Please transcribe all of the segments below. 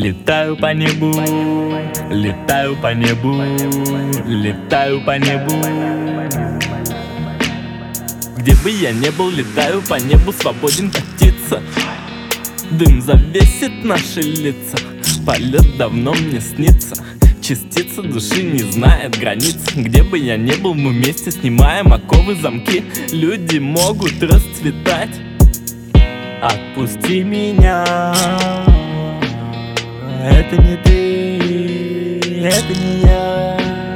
Летаю по небу, летаю по небу, летаю по небу. Где бы я не был, летаю по небу, свободен как птица. Дым завесит наши лица, полет давно мне снится. Частица души не знает границ. Где бы я не был, мы вместе снимаем оковы, замки. Люди могут расцветать. Отпусти меня, это не ты, это не я.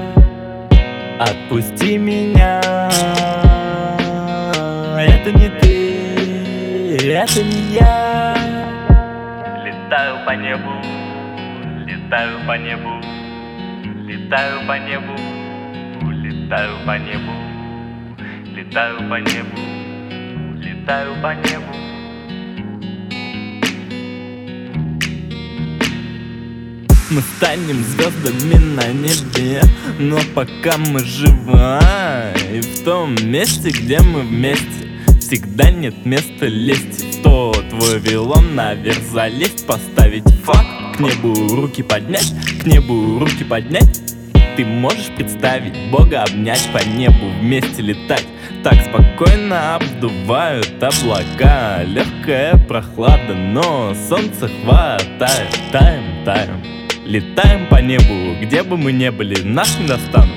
Отпусти меня, это не ты, это не я. Летаю по небу, летаю по небу, летаю по небу, летаю по небу, летаю по небу, летаю по небу. Мы станем звездами на небе, но пока мы живы, и в том месте, где мы вместе, всегда нет места лезть. В тот Вавилон наверх залезть, поставить флаг, к небу руки поднять, к небу руки поднять. Ты можешь представить Бога обнять, по небу вместе летать. Так спокойно обдувают облака, легкая прохлада, но солнце хватает. Таем, таем, летаем по небу, где бы мы не были, нас не достанут.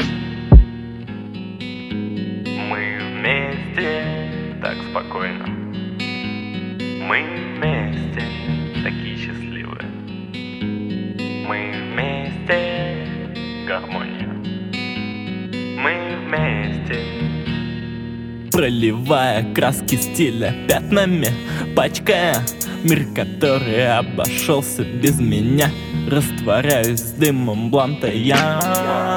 Мы вместе, так спокойно. Мы вместе, такие счастливые. Мы вместе, гармония. Мы вместе, проливая краски стиля пятнами, пачкая мир, который обошелся без меня. Растворяюсь с дымом бланта я.